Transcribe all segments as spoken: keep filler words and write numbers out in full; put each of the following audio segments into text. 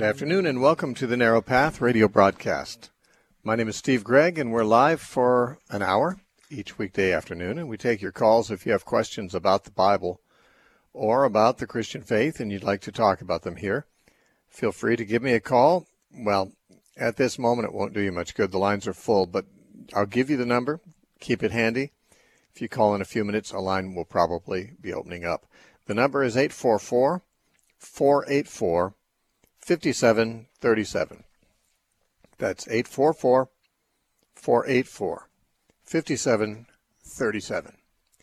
Good afternoon and welcome to the Narrow Path radio broadcast. My name is Steve Gregg and we're live for an hour each weekday afternoon, and we take your calls if you have questions about the Bible or about the Christian faith and you'd like to talk about them here. Feel free to give me a call. Well, at this moment it won't do you much good. The lines are full, but I'll give you the number. Keep it handy. If you call in a few minutes, a line will probably be opening up. The number is eight four four, four eight four, five seven three seven. That's eight four four, four eight four, five seven three seven.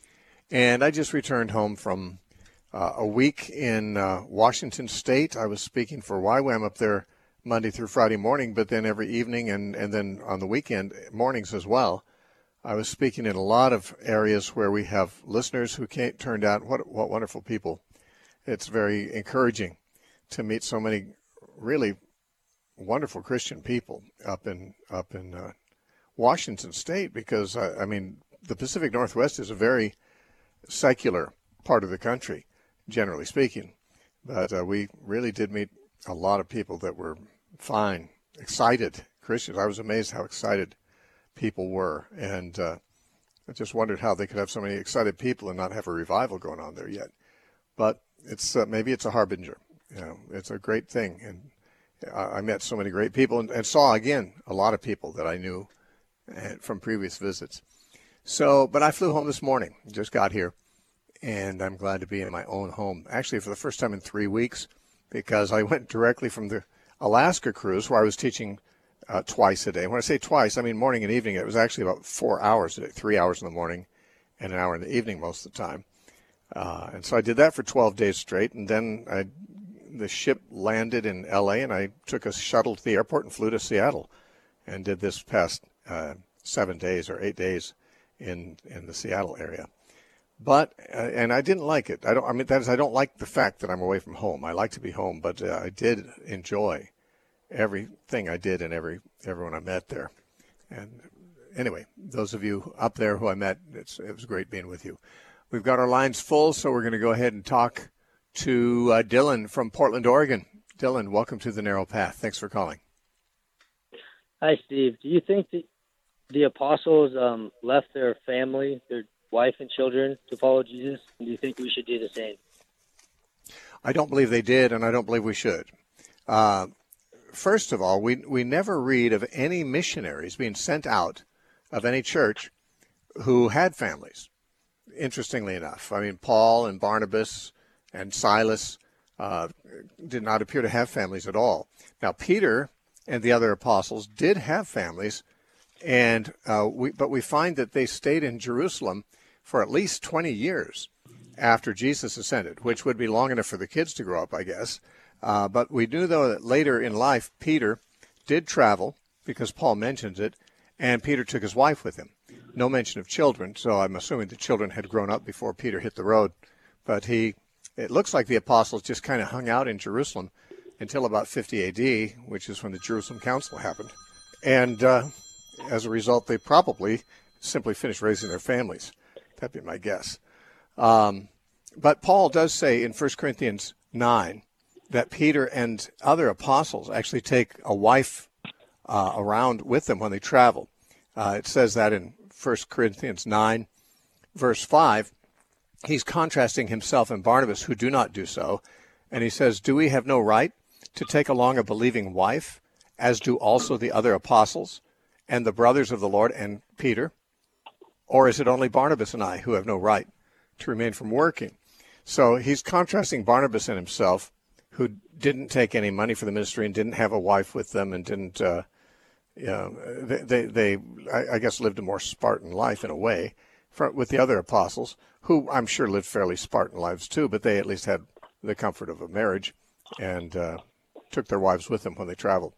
And I just returned home from uh, a week in uh, Washington State. I was speaking for Y WAM up there Monday through Friday morning, but then every evening and, and then on the weekend mornings as well. I was speaking in a lot of areas where we have listeners who came, turned out, what what wonderful people. It's very encouraging to meet so many really wonderful Christian people up in up in uh, Washington State, because, uh, I mean, the Pacific Northwest is a very secular part of the country, generally speaking. But uh, we really did meet a lot of people that were fine, excited Christians. I was amazed how excited people were, and uh, I just wondered how they could have so many excited people and not have a revival going on there yet. But it's uh, maybe it's a harbinger. You know, it's a great thing, and I, I met so many great people and, and saw again a lot of people that I knew from previous visits. So, but I flew home this morning, just got here, and I'm glad to be in my own home. Actually, for the first time in three weeks, because I went directly from the Alaska cruise where I was teaching Uh, twice a day. When I say twice, I mean morning and evening. It was actually about four hours a day, three hours in the morning and an hour in the evening most of the time. Uh, and so I did that for twelve days straight. And then I, the ship landed in L A and I took a shuttle to the airport and flew to Seattle and did this past uh, seven days or eight days in, in the Seattle area. But, uh, and I didn't like it. I don't, I mean, that is, I don't like the fact that I'm away from home. I like to be home, but uh, I did enjoy everything I did and every everyone I met there. And anyway, those of you up there who I met, it's, it was great being with you. We've got our lines full, so we're going to go ahead and talk to uh, Dylan from Portland, Oregon. Dylan, welcome to the Narrow Path. Thanks for calling. Hi, Steve. Do you think the, the apostles um, left their family, their wife and children, to follow Jesus? And do you think we should do the same? I don't believe they did, and I don't believe we should. Uh, First of all, we we never read of any missionaries being sent out of any church who had families, interestingly enough. I mean, Paul and Barnabas and Silas uh, did not appear to have families at all. Now, Peter and the other apostles did have families, and uh, we, but we find that they stayed in Jerusalem for at least twenty years after Jesus ascended, which would be long enough for the kids to grow up, I guess. Uh, but we knew, though, that later in life, Peter did travel, because Paul mentions it, and Peter took his wife with him. No mention of children, so I'm assuming the children had grown up before Peter hit the road. But he, it looks like the apostles just kind of hung out in Jerusalem until about fifty A D, which is when the Jerusalem Council happened. And uh, as a result, they probably simply finished raising their families. That'd be my guess. Um, but Paul does say in First Corinthians nine, that Peter and other apostles actually take a wife uh, around with them when they travel. Uh, it says that in First Corinthians nine, verse five. He's contrasting himself and Barnabas, who do not do so. And he says, do we have no right to take along a believing wife, as do also the other apostles and the brothers of the Lord and Peter? Or is it only Barnabas and I who have no right to remain from working? So he's contrasting Barnabas and himself, who didn't take any money for the ministry and didn't have a wife with them and didn't, uh, you know, they, they, they I, I guess, lived a more Spartan life in a way for, with the other apostles, who I'm sure lived fairly Spartan lives too, but they at least had the comfort of a marriage and uh, took their wives with them when they traveled.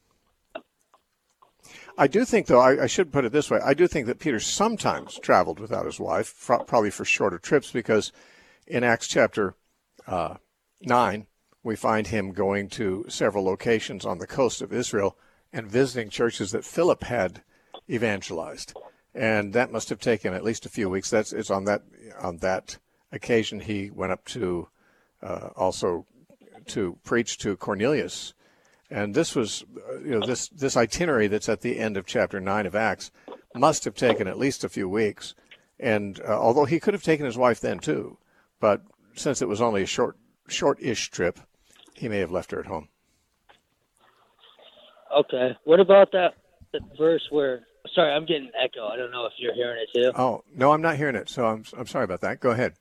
I do think, though, I, I should put it this way, I do think that Peter sometimes traveled without his wife, for, probably for shorter trips, because in Acts chapter uh, nine, we find him going to several locations on the coast of Israel and visiting churches that Philip had evangelized. And that must have taken at least a few weeks. That's it's on that on that occasion he went up to uh, also to preach to Cornelius And this was, uh, you know, this, this itinerary that's at the end of chapter nine of Acts must have taken at least a few weeks. And uh, although he could have taken his wife then too, but since it was only a short, short-ish trip, he may have left her at home. Okay. What about that, that verse where, sorry, I'm getting echo. I don't know if you're hearing it too. Oh, no, I'm not hearing it, so I'm I'm sorry about that. Go ahead.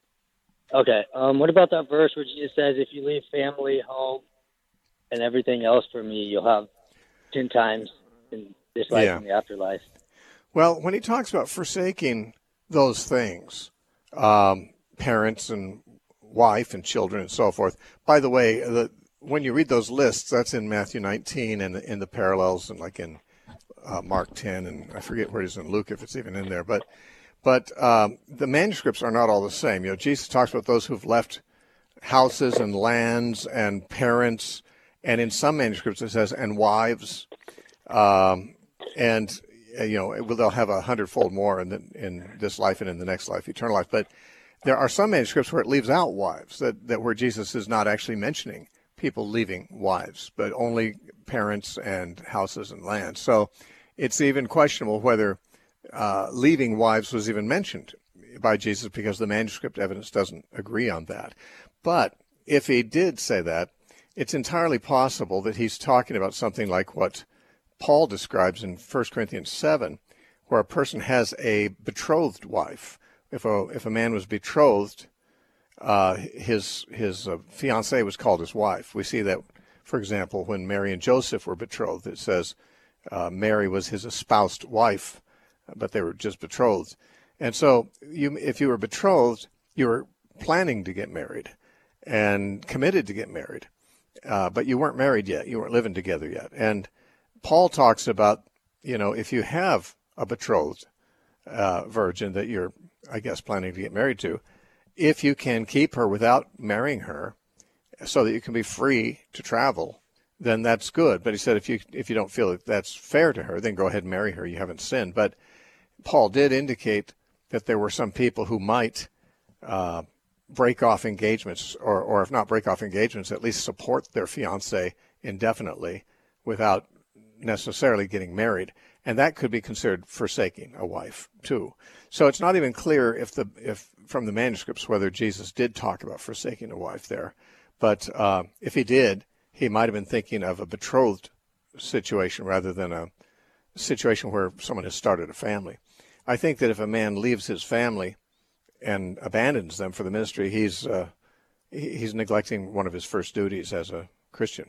Okay. Um, what about that verse where Jesus says, if you leave family, home, and everything else for me, you'll have ten times in this life Yeah. and the afterlife? Well, when he talks about forsaking those things, um, parents and wife and children and so forth, by the way, the, when you read those lists, that's in Matthew nineteen and in the parallels, and like in uh, Mark ten, and I forget where it is in Luke, if it's even in there. But but um, the manuscripts are not all the same. You know, Jesus talks about those who've left houses and lands and parents, and in some manuscripts it says and wives, um, and uh, you know they'll have a hundredfold more in the, in this life and in the next life, eternal life. But there are some manuscripts where it leaves out wives, that, that where Jesus is not actually mentioning people leaving wives, but only parents and houses and land. So it's even questionable whether uh, leaving wives was even mentioned by Jesus, because the manuscript evidence doesn't agree on that. But if he did say that, it's entirely possible that he's talking about something like what Paul describes in First Corinthians seven, where a person has a betrothed wife. If a if a man was betrothed, uh, his his uh, fiancée was called his wife. We see that, for example, when Mary and Joseph were betrothed, it says uh, Mary was his espoused wife, but they were just betrothed. And so, you if you were betrothed, you were planning to get married and committed to get married, uh, but you weren't married yet. You weren't living together yet. And Paul talks about, you know, if you have a betrothed uh, virgin that you're, I guess, planning to get married to, if you can keep her without marrying her so that you can be free to travel, then that's good. But he said if you if you don't feel that that's fair to her, then go ahead and marry her. You haven't sinned. But Paul did indicate that there were some people who might uh, break off engagements, or, or if not break off engagements, at least support their fiancé indefinitely without necessarily getting married. And that could be considered forsaking a wife too. So it's not even clear if the if from the manuscripts whether Jesus did talk about forsaking a wife there. But uh, if he did, he might have been thinking of a betrothed situation rather than a situation where someone has started a family. I think that if a man leaves his family and abandons them for the ministry, he's uh, he's neglecting one of his first duties as a Christian.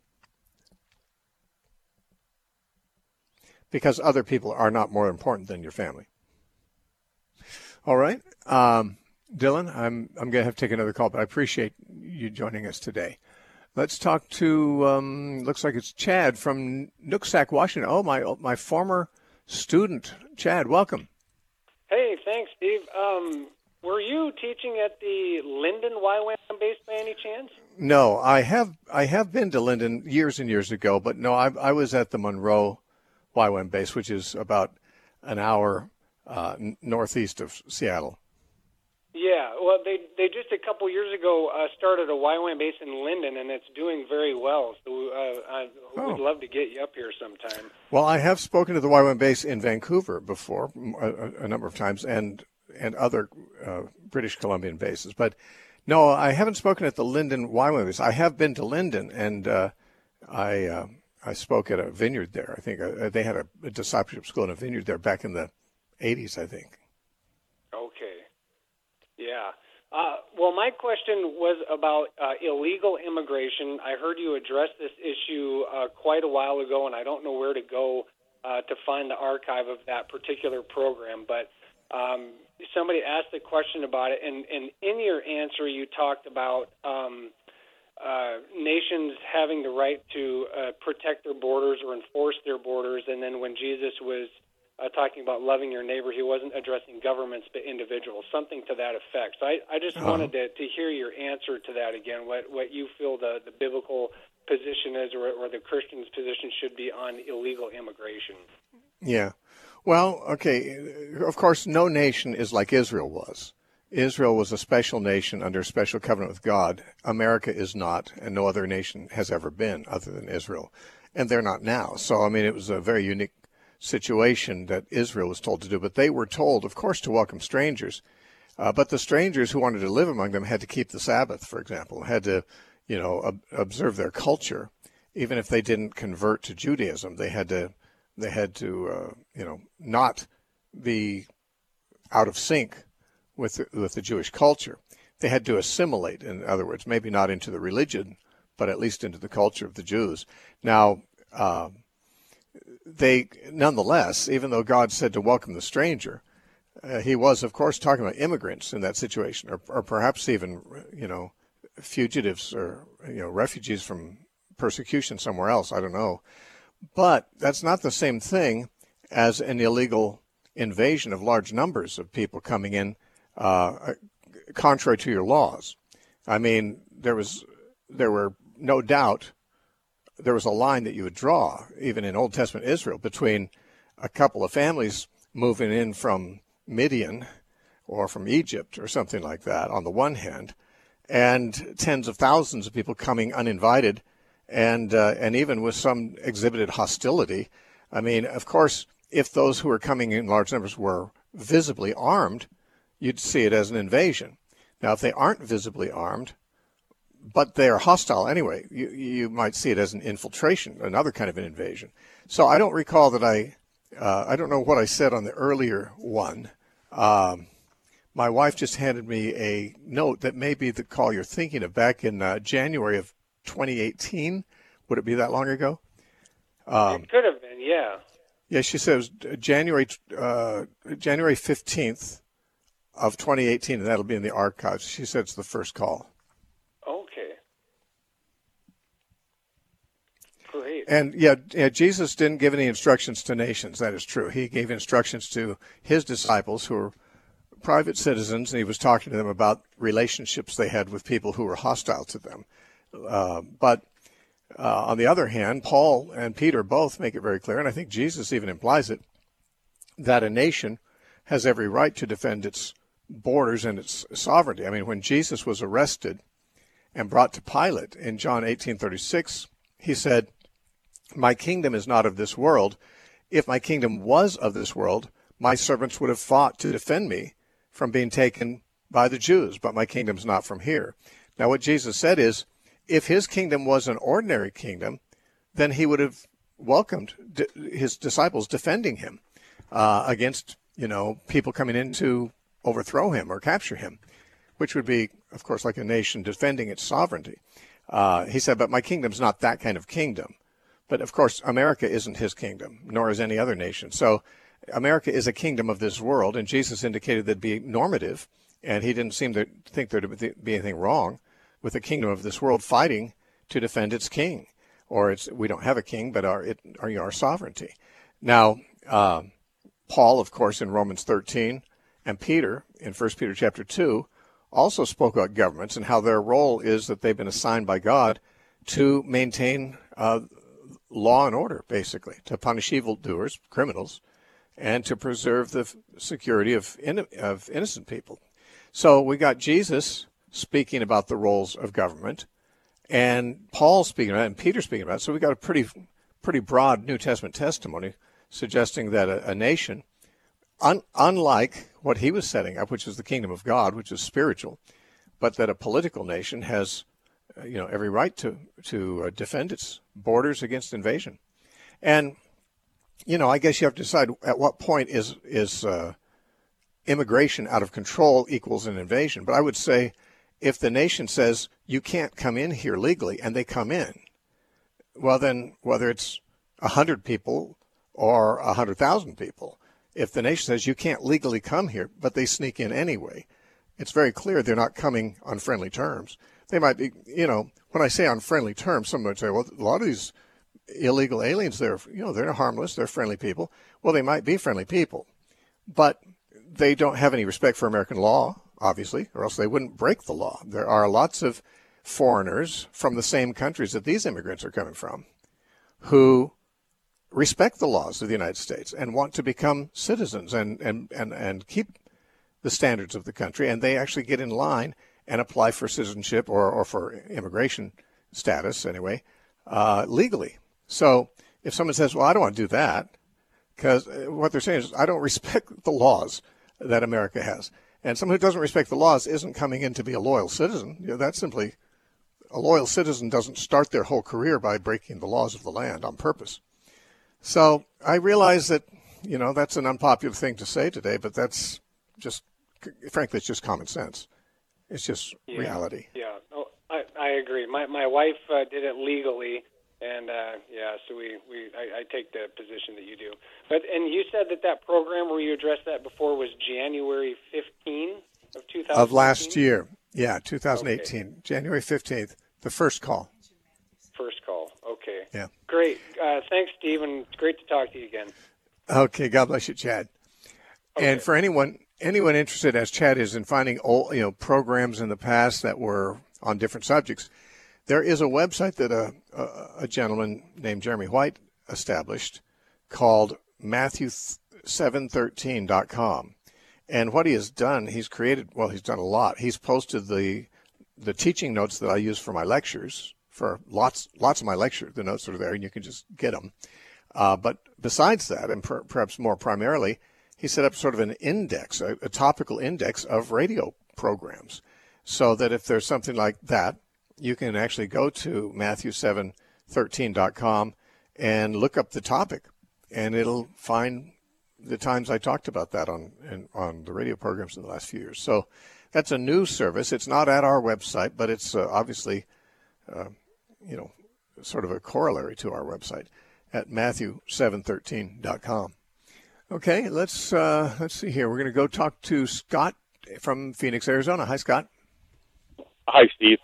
Because other people are not more important than your family. All right. Um, Dylan, I'm I'm going to have to take another call, but I appreciate you joining us today. Let's talk to, um, looks like it's Chad from Nooksack, Washington. Oh, my my former student. Chad, welcome. Hey, thanks, Steve. Um, were you teaching at the Linden Y WAM base by any chance? No, I have I have been to Linden years and years ago, but no, I, I was at the Monroe Y WAM base, which is about an hour uh, n- northeast of Seattle. Yeah, well, they they just a couple years ago uh, started a Y WAM base in Linden, and it's doing very well. So uh, I Oh. would love to get you up here sometime. Well, I have spoken to the Y WAM base in Vancouver before, a, a number of times, and and other uh, British Columbian bases. But no, I haven't spoken at the Linden Y WAM base. I have been to Linden, and uh, I uh, I spoke at a vineyard there. I think uh, they had a, a discipleship school in a vineyard there back in the eighties, I think. Okay. Yeah. Uh, well, my question was about uh, illegal immigration. I heard you address this issue uh, quite a while ago, and I don't know where to go uh, to find the archive of that particular program. But um, somebody asked a question about it, and, and in your answer, you talked about um, uh, nations having the right to uh, protect their borders or enforce their borders, and then when Jesus was Uh, talking about loving your neighbor, he wasn't addressing governments but individuals, something to that effect. So I, I just uh-huh. wanted to, to hear your answer to that again, what, what you feel the, the biblical position is, or, or the Christian's position should be on illegal immigration. Yeah. Well, okay, of course, no nation is like Israel was. Israel was a special nation under a special covenant with God. America is not, and no other nation has ever been other than Israel. And they're not now. So, I mean, it was a very unique situation that Israel was told to do. But they were told, of course, to welcome strangers. Uh, but the strangers who wanted to live among them had to keep the Sabbath, for example, had to, you know, ob- observe their culture. Even if they didn't convert to Judaism, they had to, they had to, uh, you know, not be out of sync with the, with the Jewish culture. They had to assimilate, in other words, maybe not into the religion, but at least into the culture of the Jews. Now, uh, they, nonetheless, even though God said to welcome the stranger, uh, he was, of course, talking about immigrants in that situation, or, or perhaps even, you know, fugitives or, you know, refugees from persecution somewhere else. I don't know. But that's not the same thing as an illegal invasion of large numbers of people coming in, uh, contrary to your laws. I mean, there was, there were no doubt, there was a line that you would draw, even in Old Testament Israel, between a couple of families moving in from Midian or from Egypt or something like that on the one hand, and tens of thousands of people coming uninvited, and uh, and even with some exhibited hostility. I mean, of course, if those who were coming in large numbers were visibly armed, you'd see it as an invasion. Now, if they aren't visibly armed, but they are hostile anyway, you, you might see it as an infiltration, another kind of an invasion. So I don't recall that I, uh, I don't know what I said on the earlier one. Um, my wife just handed me a note that may be the call you're thinking of back in uh, January of twenty eighteen. Would it be that long ago? Um, it could have been, yeah. Yeah, she said it was January, uh, January fifteenth of twenty eighteen, and that'll be in the archives. She said it's the first call. Okay. Great. And yeah, yeah, Jesus didn't give any instructions to nations. That is true. He gave instructions to his disciples who were private citizens, and he was talking to them about relationships they had with people who were hostile to them. Uh, but uh, on the other hand, Paul and Peter both make it very clear, and I think Jesus even implies it, that a nation has every right to defend its borders and its sovereignty. I mean, when Jesus was arrested and brought to Pilate in John eighteen thirty-six, he said, "My kingdom is not of this world. If my kingdom was of this world, my servants would have fought to defend me from being taken by the Jews, but my kingdom's not from here." Now, what Jesus said is, if his kingdom was an ordinary kingdom, then he would have welcomed his disciples defending him uh, against, you know, people coming in to overthrow him or capture him, which would be, of course, like a nation defending its sovereignty. Uh, he said, but my kingdom's not that kind of kingdom. But, of course, America isn't his kingdom, nor is any other nation. So America is a kingdom of this world, and Jesus indicated that'd be normative, and he didn't seem to think there'd be anything wrong with the kingdom of this world fighting to defend its king, or it's we don't have a king, but our it, our, our sovereignty. Now, uh, Paul, of course, in Romans thirteen, and Peter in First Peter chapter two, also spoke about governments and how their role is that they've been assigned by God to maintain uh, law and order, basically, to punish evildoers, criminals, and to preserve the security of in, of innocent people. So we got Jesus speaking about the roles of government, and Paul speaking about it, and Peter speaking about it. So we got a pretty pretty broad New Testament testimony suggesting that a, a nation, un, unlike what he was setting up, which is the kingdom of God, which is spiritual, but that a political nation has, uh, you know, every right to to uh, defend its borders against invasion. And you know, I guess you have to decide at what point is is uh, immigration out of control equals an invasion. But I would say, if the nation says you can't come in here legally and they come in, well then, whether it's a hundred people or a hundred thousand people, if the nation says you can't legally come here, but they sneak in anyway, it's very clear they're not coming on friendly terms. They might be, you know, when I say on friendly terms, someone would say, well, a lot of these illegal aliens, they're, you know, they're harmless, they're friendly people. Well, they might be friendly people, but they don't have any respect for American law, obviously, or else they wouldn't break the law. There are lots of foreigners from the same countries that these immigrants are coming from who respect the laws of the United States and want to become citizens and, and, and, and keep the standards of the country, and they actually get in line and apply for citizenship or, or for immigration status anyway, uh, legally. So if someone says, well, I don't want to do that, because what they're saying is, I don't respect the laws that America has. And someone who doesn't respect the laws isn't coming in to be a loyal citizen. You know, that's simply, a loyal citizen doesn't start their whole career by breaking the laws of the land on purpose. So I realize that, you know, that's an unpopular thing to say today, but that's just, frankly, it's just common sense. It's just yeah, reality. Yeah, oh, I, I agree. My my wife uh, did it legally, and uh, yeah, so we, we I, I take the position that you do. But and you said that that program where you addressed that before was January fifteenth of two thousand eighteen? Of last year, yeah, two thousand eighteen, okay. January fifteenth, the first call. First call, okay. Yeah. Great. Uh, thanks, Steve, and it's great to talk to you again. Okay, God bless you, Chad. Okay. And for anyone anyone interested, as Chad is, in finding old, you know, programs in the past that were on different subjects, there is a website that a, a, a gentleman named Jeremy White established called Matthew seven thirteen dot com. And what he has done, he's created, well, he's done a lot. He's posted the the teaching notes that I use for my lectures, for lots lots of my lectures. The notes are there, and you can just get them. Uh, but besides that, and per, perhaps more primarily, he set up sort of an index, a, a topical index of radio programs, so that if there's something like that, you can actually go to Matthew seven thirteen dot com and look up the topic, and it'll find the times I talked about that on in, on the radio programs in the last few years. So that's a new service. It's not at our website, but it's uh, obviously, uh, you know, sort of a corollary to our website at Matthew seven thirteen dot com. Okay, let's uh, let's see here. We're going to go talk to Scott from Phoenix, Arizona. Hi, Scott. Hi, Steve.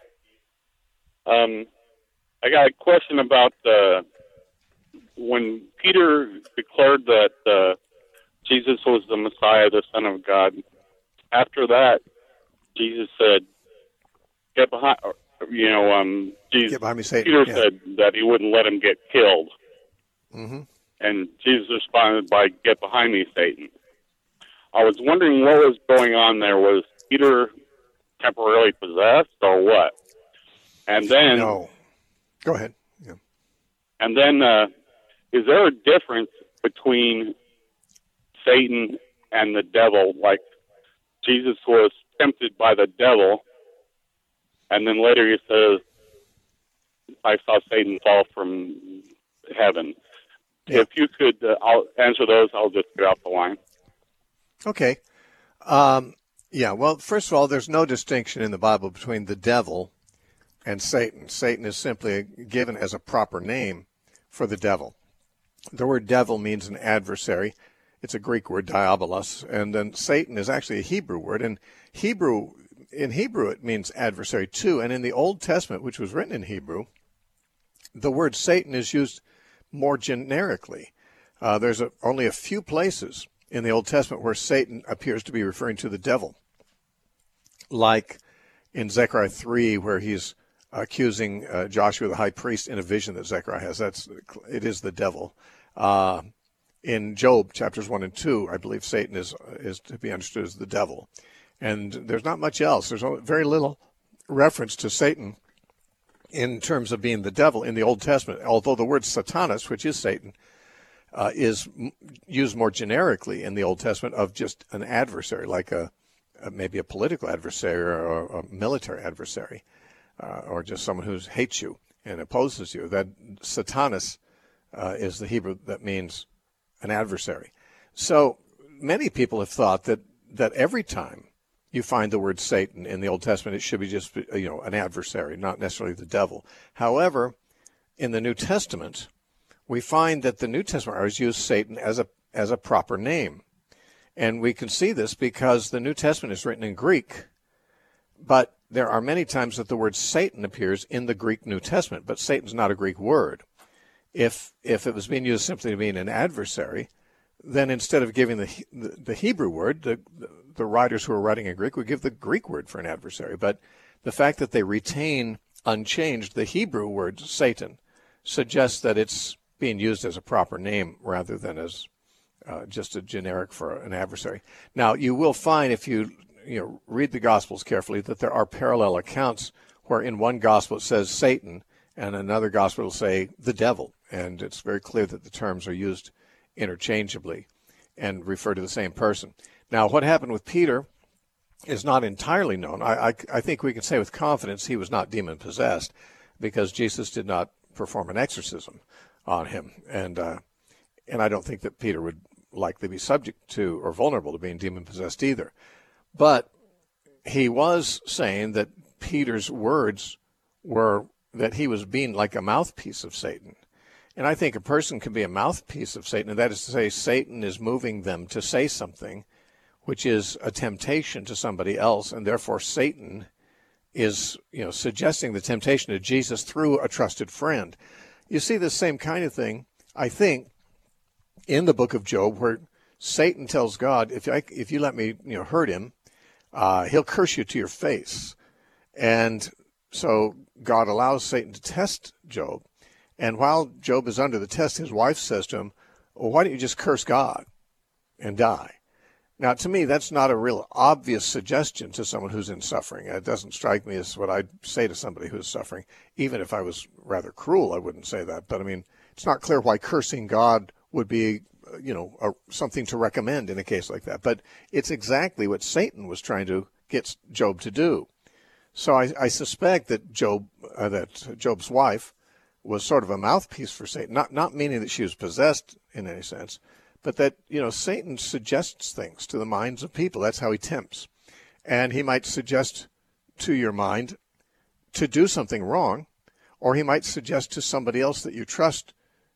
Um, I got a question about uh, when Peter declared that uh, Jesus was the Messiah, the Son of God. After that, Jesus said, "Get behind." You know, um, Jesus. Get behind me, Satan. Peter yeah. said that he wouldn't let him get killed. Mm-hmm. And Jesus responded by, "Get behind me, Satan." I was wondering what was going on there. Was Peter temporarily possessed or what? And then... No. Go ahead. Yeah. And then, uh, is there a difference between Satan and the devil? Like, Jesus was tempted by the devil, and then later he says, "I saw Satan fall from heaven." Yeah. If you could uh, I'll answer those, I'll just get off the line. Okay. Um, yeah, well, first of all, there's no distinction in the Bible between the devil and Satan. Satan is simply given as a proper name for the devil. The word devil means an adversary. It's a Greek word, diabolos, and then Satan is actually a Hebrew word. And Hebrew, in Hebrew, it means adversary too. And in the Old Testament, which was written in Hebrew, the word Satan is used more generically. Uh, there's a, only a few places in the Old Testament where Satan appears to be referring to the devil, like in Zechariah three, where he's accusing uh, Joshua the high priest in a vision that Zechariah has. That's it is the devil. Uh, in Job chapters one and two, I believe Satan is is to be understood as the devil, and there's not much else. There's very little reference to Satan in terms of being the devil in the Old Testament, although the word Satanas, which is Satan, uh, is m- used more generically in the Old Testament of just an adversary, like a, a maybe a political adversary or a military adversary, uh, or just someone who hates you and opposes you. That Satanas uh, is the Hebrew that means an adversary. So many people have thought that, that every time you find the word Satan in the Old Testament, it should be just, you know, an adversary, not necessarily the devil. However, in the New Testament, we find that the New Testament writers use Satan as a as a proper name. And we can see this because the New Testament is written in Greek, but there are many times that the word Satan appears in the Greek New Testament, but Satan's not a Greek word. If if it was being used simply to mean an adversary, then instead of giving the the, the Hebrew word, the, the the writers who are writing in Greek would give the Greek word for an adversary. But the fact that they retain unchanged the Hebrew word Satan suggests that it's being used as a proper name rather than as uh, just a generic for an adversary. Now, you will find if you you know read the Gospels carefully that there are parallel accounts where in one Gospel it says Satan and another Gospel will say the devil, and it's very clear that the terms are used interchangeably and refer to the same person. Now, what happened with Peter is not entirely known. I, I, I think we can say with confidence he was not demon-possessed because Jesus did not perform an exorcism on him. And uh, and I don't think that Peter would likely be subject to or vulnerable to being demon-possessed either. But he was saying that Peter's words were that he was being like a mouthpiece of Satan. And I think a person can be a mouthpiece of Satan, and that is to say Satan is moving them to say something which is a temptation to somebody else, and therefore Satan is, you know, suggesting the temptation to Jesus through a trusted friend. You see the same kind of thing, I think, in the book of Job, where Satan tells God, if I, if you let me, you know, hurt him, uh, he'll curse you to your face. And so God allows Satan to test Job. And while Job is under the test, his wife says to him, well, why don't you just curse God and die? Now, to me, that's not a real obvious suggestion to someone who's in suffering. It doesn't strike me as what I'd say to somebody who's suffering. Even if I was rather cruel, I wouldn't say that. But, I mean, it's not clear why cursing God would be, you know, a, something to recommend in a case like that. But it's exactly what Satan was trying to get Job to do. So I, I suspect that Job, uh, that Job's wife was sort of a mouthpiece for Satan, not not meaning that she was possessed in any sense, but that, you know, Satan suggests things to the minds of people. That's how he tempts. And he might suggest to your mind to do something wrong, or he might suggest to somebody else that you trust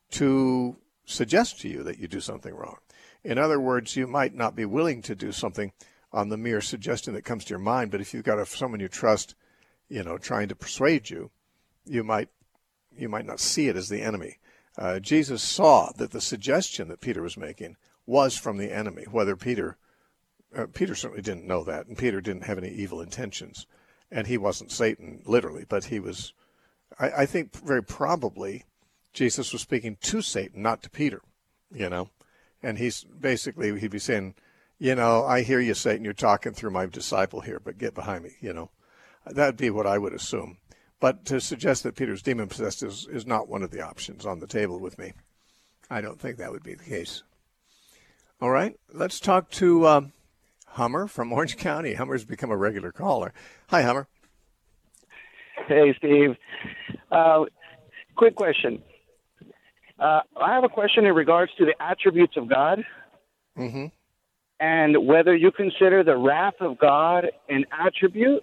to suggest to you that you do something wrong. In other words, you might not be willing to do something on the mere suggestion that comes to your mind, but if you've got a, someone you trust, you know, trying to persuade you, you might you might not see it as the enemy. Uh, Jesus saw that the suggestion that Peter was making was from the enemy, whether Peter, uh, Peter certainly didn't know that, and Peter didn't have any evil intentions, and he wasn't Satan, literally, but he was, I, I think very probably Jesus was speaking to Satan, not to Peter, you know, and he's basically, he'd be saying, you know, I hear you, Satan, you're talking through my disciple here, but get behind me, you know. That'd be what I would assume. But to suggest that Peter's demon-possessed is, is not one of the options on the table with me. I don't think that would be the case. All right, let's talk to um, Hummer from Orange County. Hummer's become a regular caller. Hi, Hummer. Hey, Steve. Uh, quick question. Uh, I have a question in regards to the attributes of God. Mm-hmm. And whether you consider the wrath of God an attribute.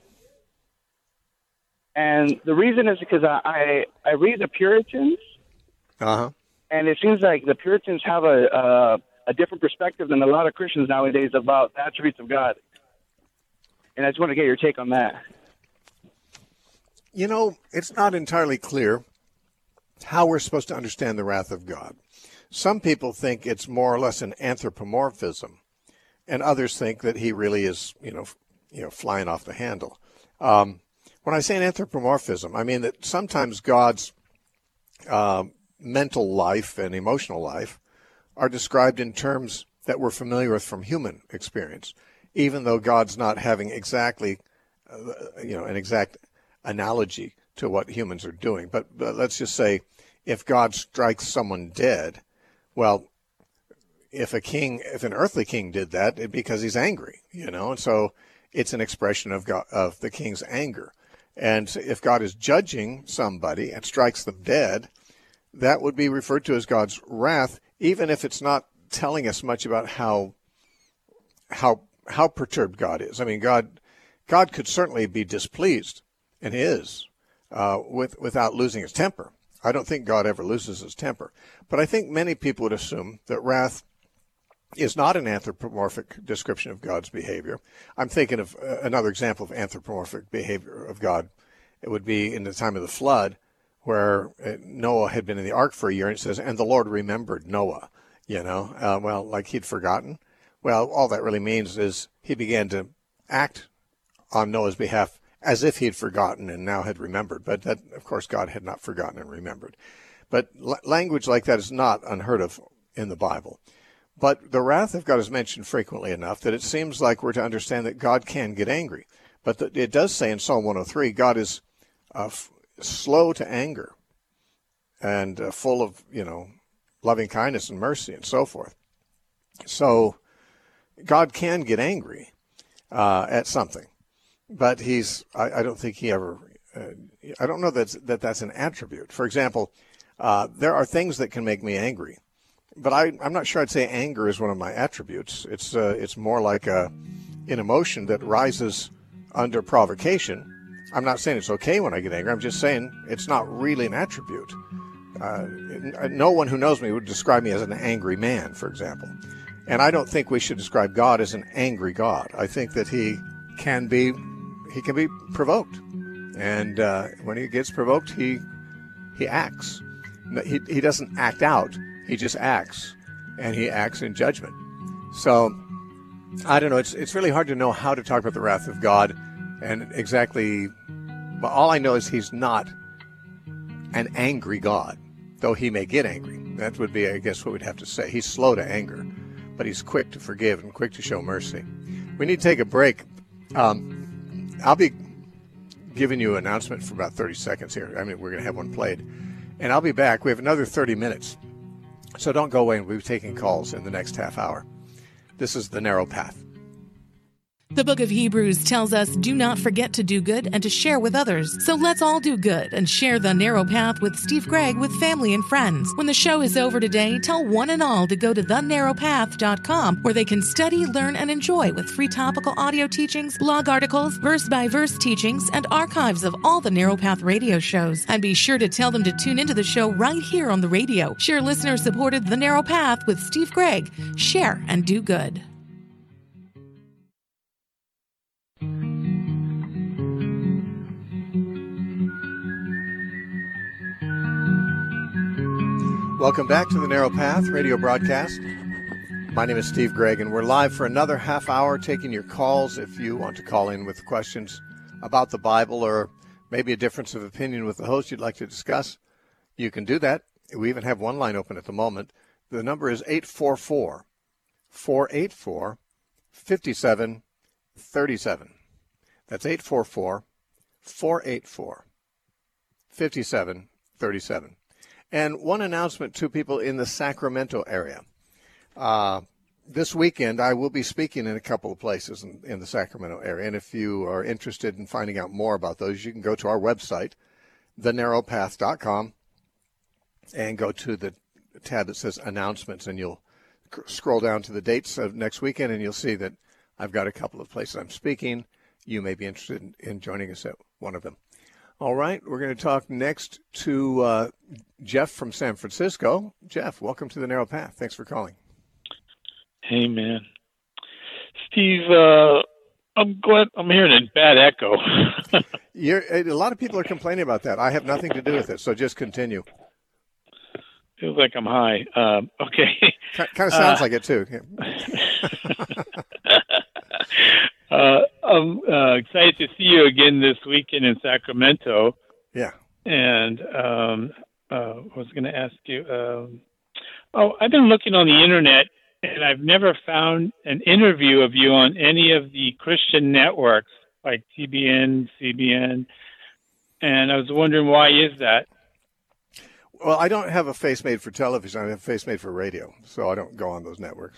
And the reason is because I, I, I read the Puritans, uh-huh. and it seems like the Puritans have a, a a different perspective than a lot of Christians nowadays about the attributes of God. And I just want to get your take on that. You know, it's not entirely clear how we're supposed to understand the wrath of God. Some people think it's more or less an anthropomorphism, and others think that he really is, you know, you know, flying off the handle. Um, when I say an anthropomorphism, I mean that sometimes God's uh, mental life and emotional life are described in terms that we're familiar with from human experience, even though God's not having exactly, uh, you know, an exact analogy to what humans are doing. But, but let's just say if God strikes someone dead, well, if a king, if an earthly king did that, it'd be because he's angry, you know, and so it's an expression of God, of the king's anger. And if God is judging somebody and strikes them dead, that would be referred to as God's wrath, even if it's not telling us much about how how how perturbed God is. I mean, God God could certainly be displeased, and is, uh, with without losing his temper. I don't think God ever loses his temper. But I think many people would assume that wrath is not an anthropomorphic description of God's behavior. I'm thinking of uh, another example of anthropomorphic behavior of God. It would be in the time of the flood, where uh, Noah had been in the ark for a year, and it says, and the Lord remembered Noah, you know, uh, well, like he'd forgotten. Well, all that really means is he began to act on Noah's behalf as if he had forgotten and now had remembered. But that, of course, God had not forgotten and remembered. But l- language like that is not unheard of in the Bible. But the wrath of God is mentioned frequently enough that it seems like we're to understand that God can get angry. But the, it does say in Psalm one oh three, God is uh, f- slow to anger and uh, full of, you know, loving kindness and mercy and so forth. So God can get angry uh, at something, but he's, I, I don't think he ever, uh, I don't know that's, that that's an attribute. For example, uh, there are things that can make me angry, but I, I'm not sure I'd say anger is one of my attributes. It's, uh, it's more like a, an emotion that rises under provocation. I'm not saying it's okay when I get angry. I'm just saying it's not really an attribute. Uh, no one who knows me would describe me as an angry man, for example. And I don't think we should describe God as an angry God. I think that he can be, he can be provoked. And uh, when he gets provoked, he he acts. He, he doesn't act out. He just acts. And he acts in judgment. So, I don't know. It's, it's really hard to know how to talk about the wrath of God. And exactly, well, all I know is he's not an angry God, though he may get angry. That would be, I guess, what we'd have to say. He's slow to anger, but he's quick to forgive and quick to show mercy. We need to take a break. Um, I'll be giving you an announcement for about thirty seconds here. I mean, we're going to have one played. And I'll be back. We have another thirty minutes. So don't go away. We'll be taking calls in the next half hour. This is The Narrow Path. The book of Hebrews tells us, do not forget to do good and to share with others. So let's all do good and share the narrow path with Steve Gregg with family and friends. When the show is over today, tell one and all to go to the narrow path dot com where they can study, learn, and enjoy with free topical audio teachings, blog articles, verse-by-verse teachings, and archives of all the Narrow Path radio shows. And be sure to tell them to tune into the show right here on the radio. Share listener-supported The Narrow Path with Steve Gregg. Share and do good. Welcome back to the Narrow Path radio broadcast. My name is Steve Gregg, and we're live for another half hour taking your calls. If you want to call in with questions about the Bible or maybe a difference of opinion with the host you'd like to discuss, you can do that. We even have one line open at the moment. The number is eight four four, four eight four, five seven three seven. That's eight four four, four eight four, five seven three seven. And one announcement to people in the Sacramento area. Uh, this weekend, I will be speaking in a couple of places in, in the Sacramento area. And if you are interested in finding out more about those, you can go to our website, the narrow path dot com, and go to the tab that says announcements. And you'll scroll down to the dates of next weekend, and you'll see that I've got a couple of places I'm speaking. You may be interested in, in joining us at one of them. All right, we're going to talk next to uh, Jeff from San Francisco. Jeff, welcome to the Narrow Path. Thanks for calling. Hey, man. Steve, uh, I'm glad I'm hearing a bad echo. You're, a lot of people are complaining about that. I have nothing to do with it, so just continue. Feels like I'm high. Um, okay. Kind of sounds uh, like it, too. Uh, I'm uh, excited to see you again this weekend in Sacramento. Yeah. And um, uh, I was going to ask you, um, oh, I've been looking on the internet, and I've never found an interview of you on any of the Christian networks like T B N, C B N, and I was wondering, why is that? Well, I don't have a face made for television. I have a face made for radio, so I don't go on those networks.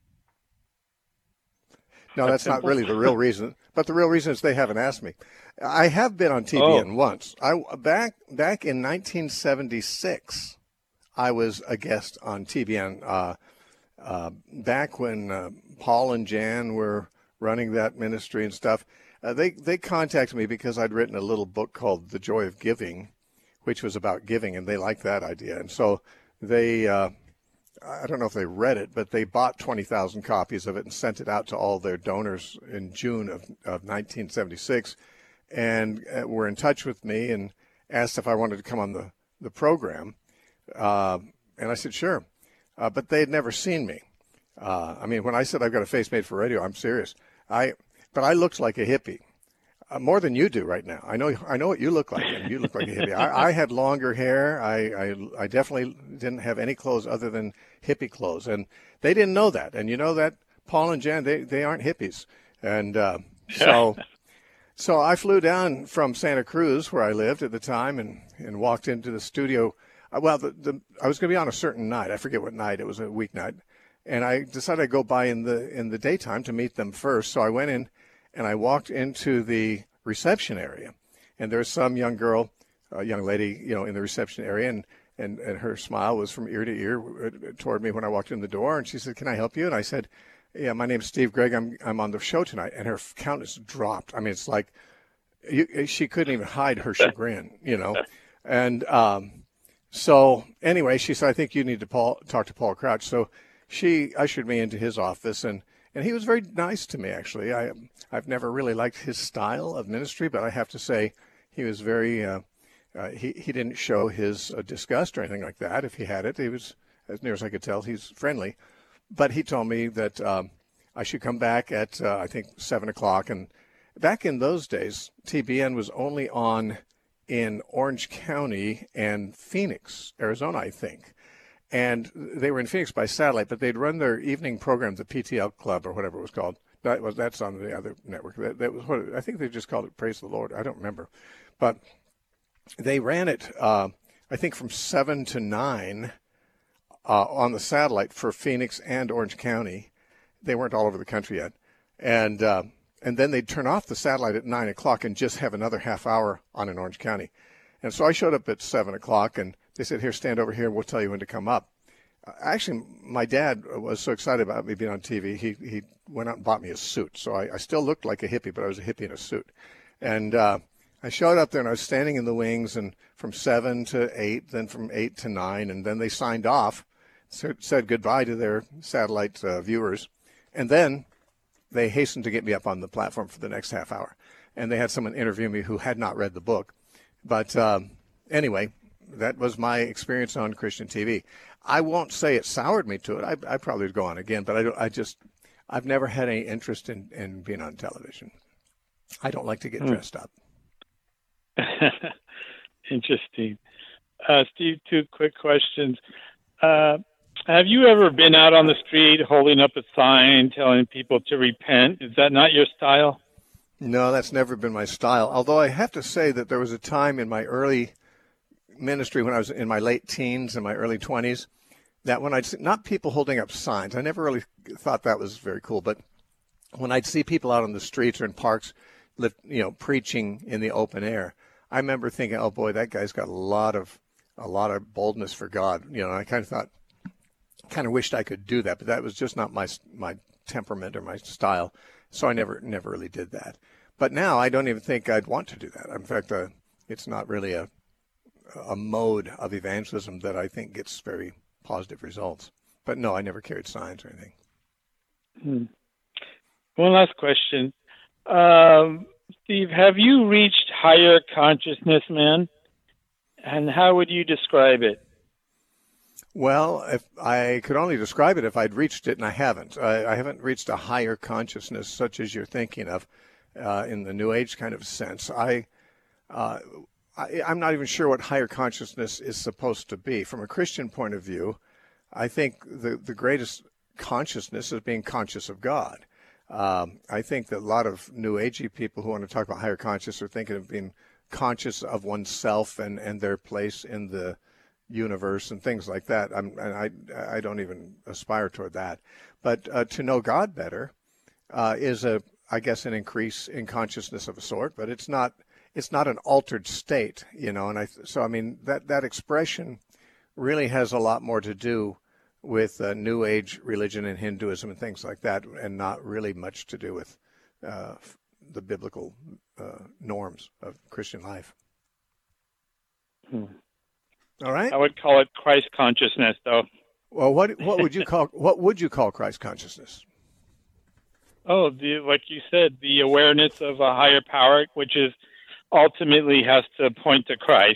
No, that's not really the real reason. But the real reason is they haven't asked me. I have been on T B N oh. once. I back back in nineteen seventy-six. I was a guest on T B N. Uh, uh, back when uh, Paul and Jan were running that ministry and stuff, uh, they they contacted me because I'd written a little book called The Joy of Giving, which was about giving, and they liked that idea. And so they. Uh, I don't know if they read it, but they bought twenty thousand copies of it and sent it out to all their donors in June of, of nineteen seventy-six, and uh, were in touch with me and asked if I wanted to come on the, the program. Uh, and I said, sure. Uh, but they had never seen me. Uh, I mean, when I said I've got a face made for radio, I'm serious. I But I looked like a hippie. Uh, more than you do right now. I know. I know what you look like, and you look like a hippie. I, I had longer hair. I, I, I definitely didn't have any clothes other than hippie clothes, and they didn't know that. And you know that Paul and Jan, they, they aren't hippies, and uh, so so I flew down from Santa Cruz, where I lived at the time, and, and walked into the studio. Uh, well, the, the I was going to be on a certain night. I forget what night. It was a weeknight, and I decided I'd go by in the in the daytime to meet them first. So I went in. And I walked into the reception area, and there was some young girl, a young lady, you know, in the reception area, and, and, and her smile was from ear to ear toward me when I walked in the door. And she said, "Can I help you?" And I said, "Yeah, my name's Steve Gregg. I'm I'm on the show tonight." And her countenance dropped. I mean, it's like you, she couldn't even hide her chagrin, you know. And um, so anyway, she said, "I think you need to Paul, talk to Paul Crouch." So she ushered me into his office, and And he was very nice to me, actually. I, I've never really liked his style of ministry, but I have to say he was very, uh, uh, he, he didn't show his uh, disgust or anything like that. If he had it, he was, as near as I could tell, he's friendly. But he told me that um, I should come back at, uh, I think, seven o'clock. And back in those days, T B N was only on in Orange County and Phoenix, Arizona, I think. And they were in Phoenix by satellite, but they'd run their evening program, the P T L Club or whatever it was called. That was that's on the other network. That, that was what I think they just called it. Praise the Lord. I don't remember, but they ran it. Uh, I think from seven to nine uh, on the satellite for Phoenix and Orange County. They weren't all over the country yet, and uh, and then they'd turn off the satellite at nine o'clock and just have another half hour on in Orange County. And so I showed up at seven o'clock and they said, "Here, stand over here. We'll tell you when to come up." Uh, actually, my dad was so excited about me being on T V, he he went out and bought me a suit. So I, I still looked like a hippie, but I was a hippie in a suit. And uh, I showed up there, and I was standing in the wings, and from seven to eight, then from eight to nine, and then they signed off, said goodbye to their satellite uh, viewers, and then they hastened to get me up on the platform for the next half hour. And they had someone interview me who had not read the book. But um, anyway, that was my experience on Christian T V. I won't say it soured me to it. I, I probably would go on again, but I don't. I just, I've never had any interest in, in being on television. I don't like to get dressed up. Interesting. Uh, Steve, two quick questions. Uh, have you ever been out on the street holding up a sign telling people to repent? Is that not your style? No, that's never been my style. Although I have to say that there was a time in my early ministry when I was in my late teens and my early twenties that when I'd see, not people holding up signs, I never really thought that was very cool, but when I'd see people out on the streets or in parks, lift, you know, preaching in the open air, I remember thinking, oh boy, that guy's got a lot of a lot of boldness for God. You know, I kind of thought, kind of wished I could do that, but that was just not my my temperament or my style. So I never never really did that. But now I don't even think I'd want to do that. In fact, uh, it's not really a a mode of evangelism that I think gets very positive results. But no, I never carried signs or anything. Hmm. One last question. Um, Steve, have you reached higher consciousness, man? And how would you describe it? Well, if I could only describe it if I'd reached it, and I haven't. I, I haven't reached a higher consciousness such as you're thinking of uh, in the New Age kind of sense. I, uh, I, I'm not even sure what higher consciousness is supposed to be. From a Christian point of view, I think the, the greatest consciousness is being conscious of God. Um, I think that a lot of New Agey people who want to talk about higher consciousness are thinking of being conscious of oneself and, and their place in the universe and things like that. I'm, and I, I don't even aspire toward that. But uh, to know God better uh, is, a, I guess, an increase in consciousness of a sort, but it's not it's not an altered state, you know. And I so I mean that that expression really has a lot more to do with uh, New Age religion and Hinduism and things like that, and not really much to do with uh, the biblical uh, norms of Christian life. Hmm. All right. I would call it Christ consciousness, though. Well, what what would you call what would you call Christ consciousness? Oh, the, like you said, the awareness of a higher power, which is ultimately has to point to Christ.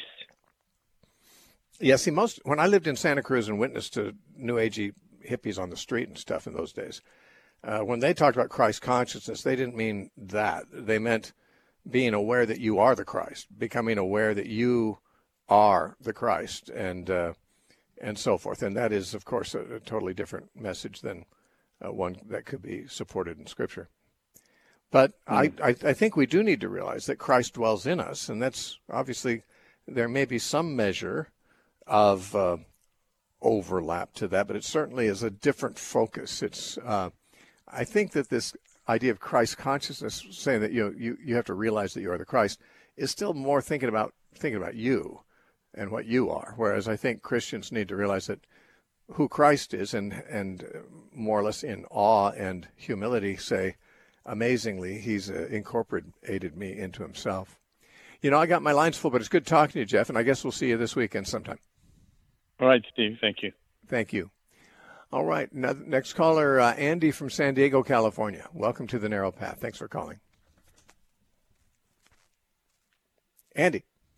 Yeah, see, most when I lived in Santa Cruz and witnessed to New Agey hippies on the street and stuff in those days, uh, when they talked about Christ consciousness, they didn't mean that. They meant being aware that you are the Christ, becoming aware that you are the Christ, and uh, and so forth. And that is, of course, a, a totally different message than uh, one that could be supported in Scripture. But mm. I, I, I think we do need to realize that Christ dwells in us, and that's obviously, there may be some measure of uh, overlap to that, but it certainly is a different focus. It's uh, I think that this idea of Christ consciousness, saying that you know, you you have to realize that you are the Christ, is still more thinking about thinking about you and what you are. Whereas I think Christians need to realize that who Christ is, and and more or less in awe and humility say, amazingly, he's uh, incorporated me into himself. You know, I got my lines full, but it's good talking to you, Jeff, and I guess we'll see you this weekend sometime. All right, Steve. Thank you. Thank you. All right. Next caller, uh, Andy from San Diego, California. Welcome to the Narrow Path. Thanks for calling. Andy.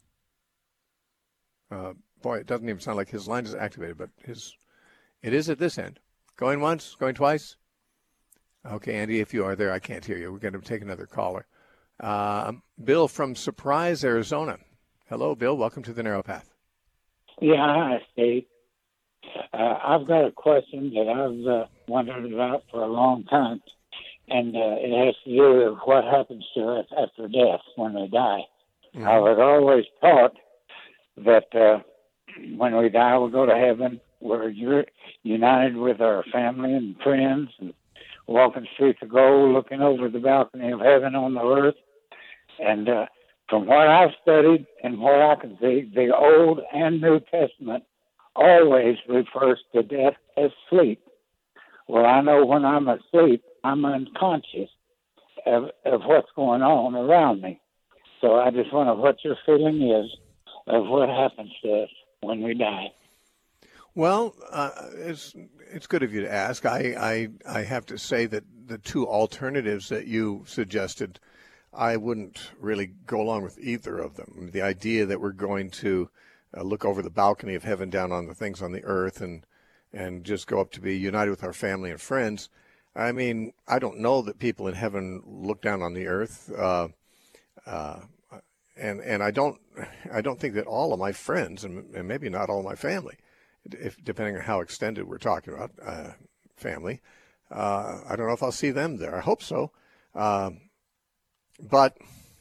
Uh, boy, it doesn't even sound like his line is activated, but his it is at this end. Going once, going twice? Okay, Andy, if you are there, I can't hear you. We're going to take another caller. Uh, Bill from Surprise, Arizona. Hello, Bill. Welcome to the Narrow Path. Yeah, hi, Steve. Uh, I've got a question that I've uh, wondered about for a long time, and uh, it has to do with what happens to us after death when we die. Mm-hmm. I was always taught that uh, when we die, we'll go to heaven. We're united with our family and friends, and walking streets of gold, looking over the balcony of heaven on the earth. And uh, from what I've studied and what I can see, the Old and New Testament always refers to death as sleep. Well, I know when I'm asleep, I'm unconscious of, of what's going on around me. So I just wonder what your feeling is of what happens to us when we die. Well, uh, it's it's good of you to ask. I, I I have to say that the two alternatives that you suggested, I wouldn't really go along with either of them. The idea that we're going to uh, look over the balcony of heaven down on the things on the earth and and just go up to be united with our family and friends. I mean, I don't know that people in heaven look down on the earth, uh, uh, and and I don't I don't think that all of my friends and, and maybe not all of my family, if depending on how extended we're talking about uh, family, uh, I don't know if I'll see them there. I hope so, um, but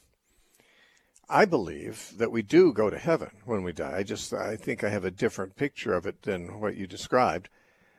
I believe that we do go to heaven when we die. I just I think I have a different picture of it than what you described,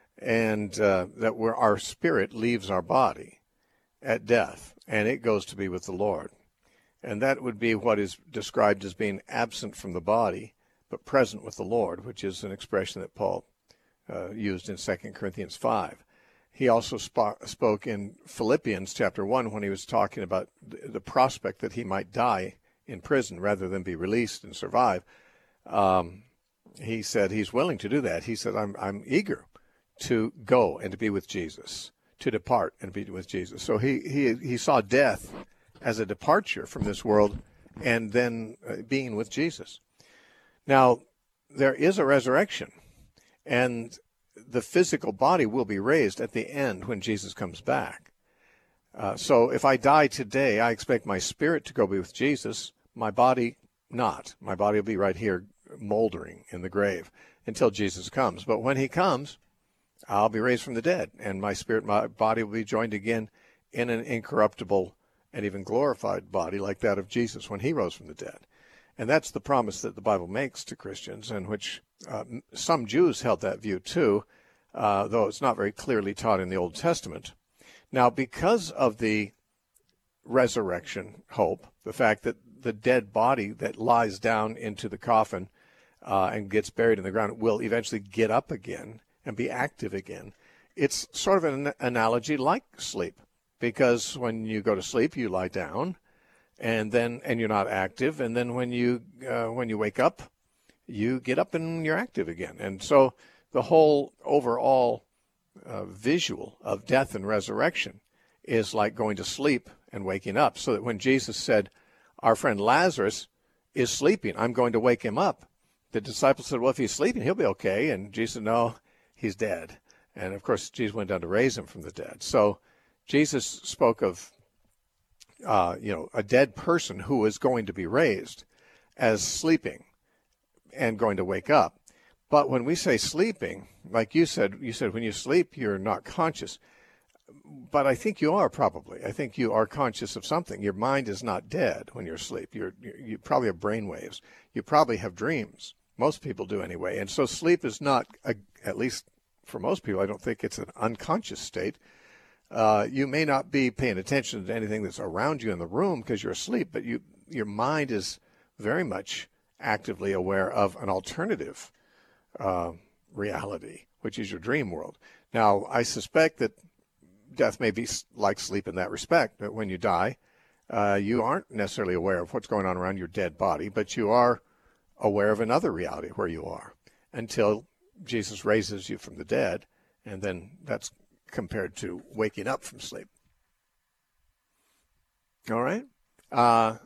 and uh, that where our spirit leaves our body at death and it goes to be with the Lord, and that would be what is described as being absent from the body but present with the Lord, which is an expression that Paul uh, used in Second Corinthians five. He also sp- spoke in Philippians chapter one when he was talking about the, the prospect that he might die in prison rather than be released and survive. Um, he said he's willing to do that. He said, I'm, I'm eager to go and to be with Jesus, to depart and be with Jesus. So he, he, he saw death as a departure from this world and then uh, being with Jesus. Now, there is a resurrection, and the physical body will be raised at the end when Jesus comes back. Uh, so if I die today, I expect my spirit to go be with Jesus, my body not. My body will be right here moldering in the grave until Jesus comes. But when he comes, I'll be raised from the dead, and my spirit, my body will be joined again in an incorruptible and even glorified body like that of Jesus when he rose from the dead. And that's the promise that the Bible makes to Christians, and which uh, some Jews held that view too, uh, though it's not very clearly taught in the Old Testament. Now, because of the resurrection hope, the fact that the dead body that lies down into the coffin uh, and gets buried in the ground will eventually get up again and be active again, it's sort of an analogy like sleep, because when you go to sleep, you lie down, and then and you're not active, and then when you uh, when you wake up, you get up and you're active again. And so the whole overall uh, visual of death and resurrection is like going to sleep and waking up. So that when Jesus said, our friend Lazarus is sleeping, I'm going to wake him up, the disciples said, well, if he's sleeping, he'll be okay. And Jesus said, no, he's dead. And of course, Jesus went down to raise him from the dead. So Jesus spoke of uh, you know, a dead person who is going to be raised as sleeping and going to wake up. But when we say sleeping, like you said, you said when you sleep, you're not conscious. But I think you are probably. I think you are conscious of something. Your mind is not dead when you're asleep. You're, you probably have brain waves. You probably have dreams. Most people do anyway. And so sleep is not, a, at least for most people, I don't think it's an unconscious state. Uh, you may not be paying attention to anything that's around you in the room because you're asleep, but you, your mind is very much actively aware of an alternative uh, reality, which is your dream world. Now, I suspect that death may be like sleep in that respect, that when you die, uh, you aren't necessarily aware of what's going on around your dead body, but you are aware of another reality where you are until Jesus raises you from the dead, and then that's compared to waking up from sleep. All right? Uh,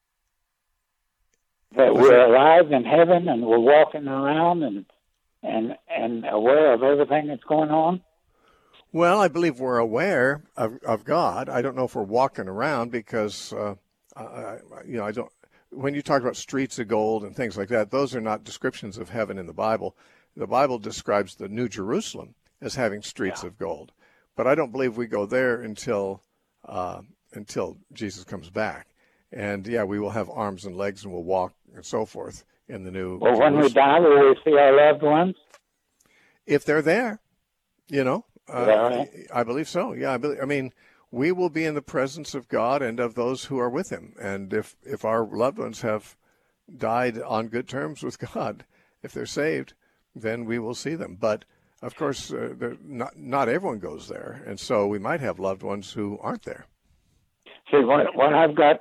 that we're alive in heaven and we're walking around and and and aware of everything that's going on? Well, I believe we're aware of, of God. I don't know if we're walking around because, uh, I, you know, I don't. When you talk about streets of gold and things like that, those are not descriptions of heaven in the Bible. The Bible describes the New Jerusalem as having streets yeah. of gold, but I don't believe we go there until uh, until Jesus comes back. And yeah, we will have arms and legs and we'll walk and so forth in the new. Well, Jerusalem. When we die, will we see our loved ones? If they're there, you know. Uh, right? I believe so. Yeah, I believe. I mean, we will be in the presence of God and of those who are with Him. And if if our loved ones have died on good terms with God, if they're saved, then we will see them. But of course, uh, not not everyone goes there, and so we might have loved ones who aren't there. See, what, what I've got,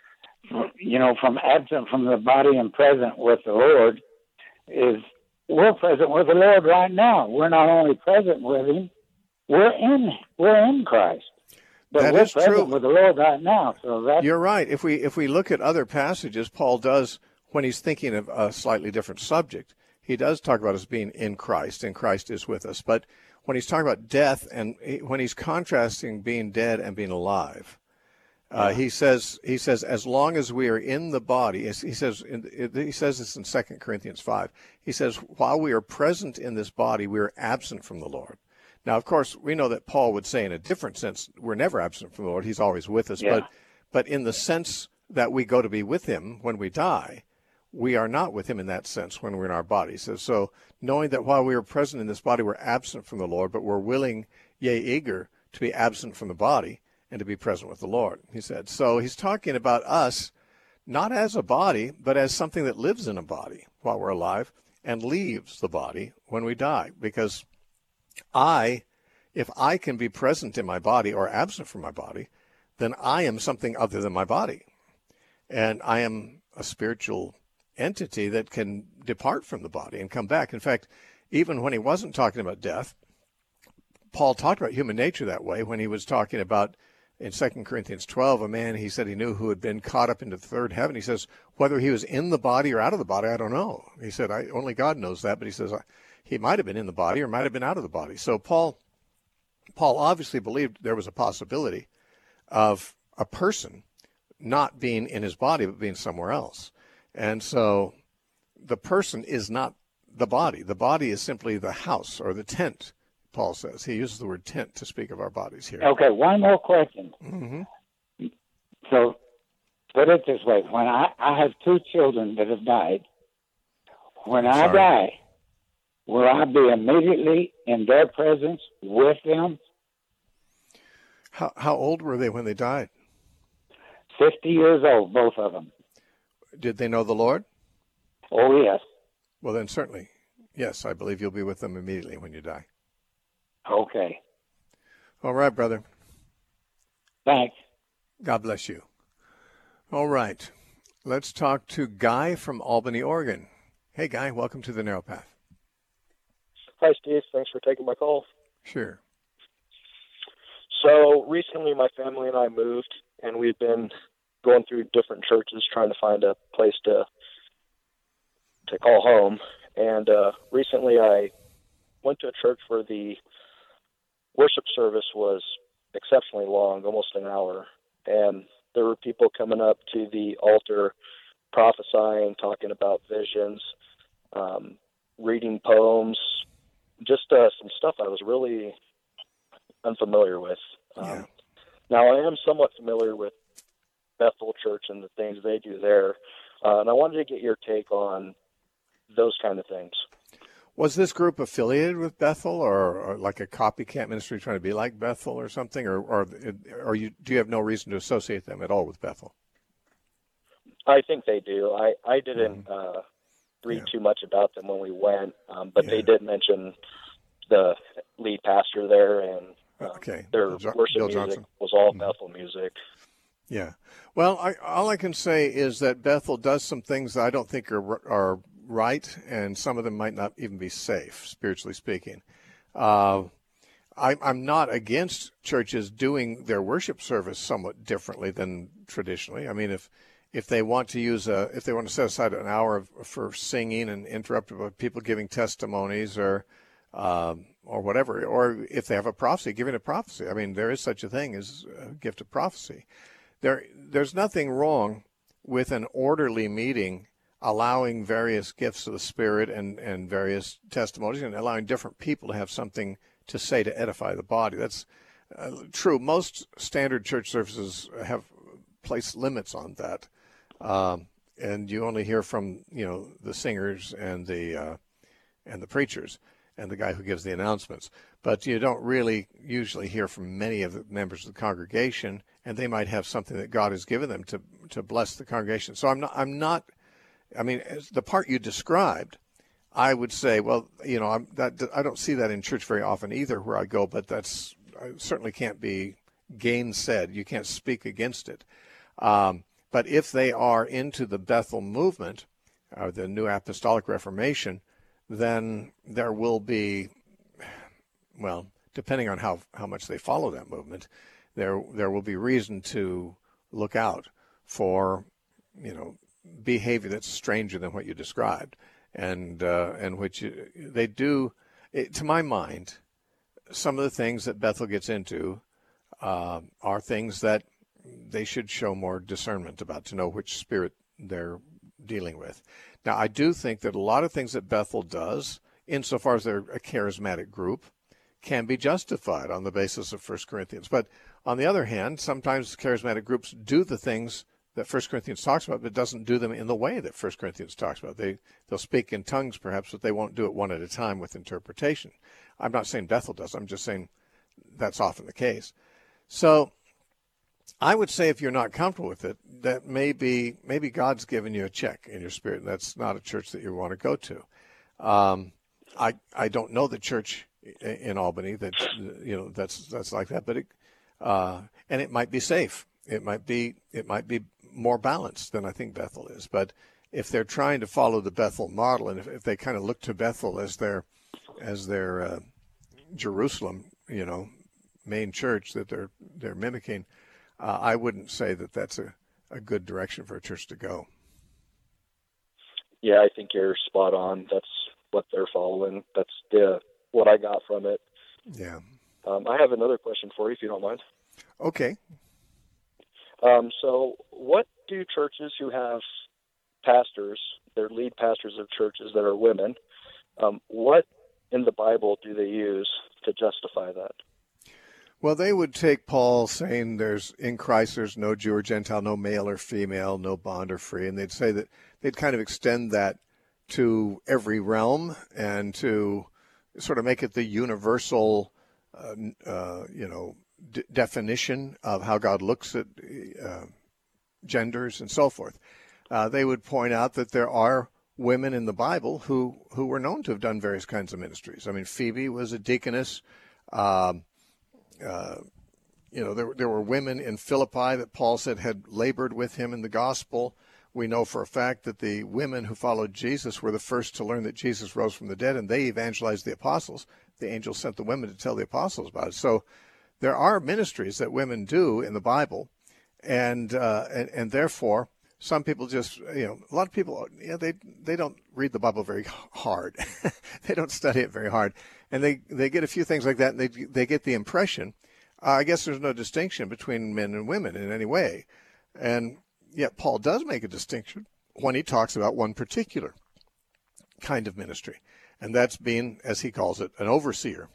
you know, from absent from the body and present with the Lord, is we're present with the Lord right now. We're not only present with Him, we're in we're in Christ. But that we're is present true. with the Lord right now. So that's, you're right. If we if we look at other passages, Paul does, when he's thinking of a slightly different subject, he does talk about us being in Christ, and Christ is with us. But when he's talking about death, and he, when he's contrasting being dead and being alive, uh, yeah. he says he says as long as we are in the body, he says in, he says this in Second Corinthians five. He says while we are present in this body, we are absent from the Lord. Now, of course, we know that Paul would say in a different sense, we're never absent from the Lord. He's always with us. Yeah. But but in the sense that we go to be with Him when we die, we are not with Him in that sense when we're in our bodies. So, so knowing that while we are present in this body, we're absent from the Lord, but we're willing, yea, eager, to be absent from the body and to be present with the Lord, he said. So he's talking about us not as a body, but as something that lives in a body while we're alive and leaves the body when we die. Because I, if I can be present in my body or absent from my body, then I am something other than my body. And I am a spiritual entity that can depart from the body and come back. In fact, even when he wasn't talking about death, Paul talked about human nature that way when he was talking about, in Second Corinthians twelve, a man he said he knew who had been caught up into the third heaven. He says, whether he was in the body or out of the body, I don't know. He said, I, only God knows that, but he says, he might have been in the body or might have been out of the body. So Paul, Paul obviously believed there was a possibility of a person not being in his body, but being somewhere else. And so the person is not the body. The body is simply the house or the tent, Paul says. He uses the word tent to speak of our bodies here. Okay, one more question. Mm-hmm. So put it this way. When I, I have two children that have died, when I Sorry. die, will I be immediately in their presence with them? How, how old were they when they died? fifty years old, both of them. Did they know the Lord? Oh, yes. Well, then certainly, yes, I believe you'll be with them immediately when you die. Okay. All right, brother. Thanks. God bless you. All right. Let's talk to Guy from Albany, Oregon. Hey, Guy, welcome to the Narrow Path. Hi, Steve. Thanks for taking my call. Sure. So recently my family and I moved, and we've been going through different churches trying to find a place to to call home. And uh, recently I went to a church where the worship service was exceptionally long, almost an hour. And there were people coming up to the altar prophesying, talking about visions, um, reading poems, just uh, some stuff I was really unfamiliar with. Um, Yeah. Now, I am somewhat familiar with Bethel Church and the things they do there, uh, and I wanted to get your take on those kind of things. Was this group affiliated with Bethel, or, or like a copycat ministry trying to be like Bethel or something, or or, or you, do you have no reason to associate them at all with Bethel? I think they do. I, I didn't uh, read Yeah. too much about them when we went, um, but Yeah. they did mention the lead pastor there, and uh, Okay. their Bill Jo- worship Bill music Johnson. was all Mhm. Bethel music. Yeah. Well, I, all I can say is that Bethel does some things that I don't think are are right, and some of them might not even be safe, spiritually speaking. Uh, I, I'm not against churches doing their worship service somewhat differently than traditionally. I mean, if if they want to use a, if they want to set aside an hour of, for singing and interrupted by people giving testimonies or um, or whatever, or if they have a prophecy, giving a prophecy. I mean, there is such a thing as a gift of prophecy. There, there's nothing wrong with an orderly meeting, allowing various gifts of the Spirit and, and various testimonies, and allowing different people to have something to say to edify the body. That's uh, true. Most standard church services have placed limits on that, um, and you only hear from you know the singers and the uh, and the preachers and the guy who gives the announcements. But you don't really usually hear from many of the members of the congregation, and they might have something that God has given them to to bless the congregation. So I'm not, I'm not, I mean, as the part you described, I would say, well, you know, I'm, that I don't see that in church very often either where I go, but that's I certainly can't be gainsaid. You can't speak against it. Um, but if they are into the Bethel movement, or the New Apostolic Reformation, then there will be, well, depending on how, how much they follow that movement, there there will be reason to look out for, you know, behavior that's stranger than what you described, and uh, and which you, they do. It, to my mind, some of the things that Bethel gets into uh, are things that they should show more discernment about to know which spirit they're dealing with. Now, I do think that a lot of things that Bethel does, insofar as they're a charismatic group, can be justified on the basis of First Corinthians. But on the other hand, sometimes charismatic groups do the things that First Corinthians talks about, but doesn't do them in the way that First Corinthians talks about. They, they'll speak in tongues, perhaps, but they won't do it one at a time with interpretation. I'm not saying Bethel does. I'm just saying that's often the case. So I would say if you're not comfortable with it, that maybe maybe God's given you a check in your spirit, and that's not a church that you want to go to. Um, I I don't know the church in Albany that you know that's that's like that, but it, uh, and it might be safe. It might be it might be more balanced than I think Bethel is. But if they're trying to follow the Bethel model, and if, if they kind of look to Bethel as their as their uh, Jerusalem, you know, main church that they're they're mimicking, uh, I wouldn't say that that's a, a good direction for a church to go. Yeah, I think you're spot on. That's what they're following. That's the what I got from it. Yeah. Um, I have another question for you, if you don't mind. Okay. Um, so what do churches who have pastors, their lead pastors of churches that are women, um, what in the Bible do they use to justify that? Well, they would take Paul saying there's in Christ there's no Jew or Gentile, no male or female, no bond or free, and they'd say that they'd kind of extend that to every realm and to sort of make it the universal, uh, uh, you know, d- definition of how God looks at uh, genders and so forth. Uh, they would point out that there are women in the Bible who, who were known to have done various kinds of ministries. I mean, Phoebe was a deaconess. Um, uh, you know, there, there were women in Philippi that Paul said had labored with him in the gospel. We know for a fact that the women who followed Jesus were the first to learn that Jesus rose from the dead, and they evangelized the apostles. The angels sent the women to tell the apostles about it. So there are ministries that women do in the Bible, and uh, and, and therefore some people just, you know, a lot of people, you know, they they don't read the Bible very hard. They don't study it very hard, and they, they get a few things like that, and they they get the impression. Uh, I guess there's no distinction between men and women in any way. And yet Paul does make a distinction when he talks about one particular kind of ministry, and that's being, as he calls it, an overseer,